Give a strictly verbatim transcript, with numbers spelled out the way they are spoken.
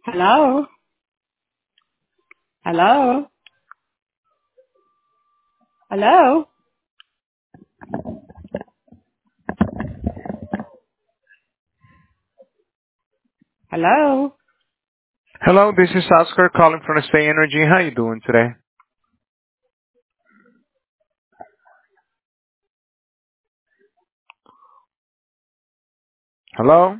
Hello? Hello? Hello? Hello? Hello, this is Oscar calling from Stay Energy. How you doing today? Hello?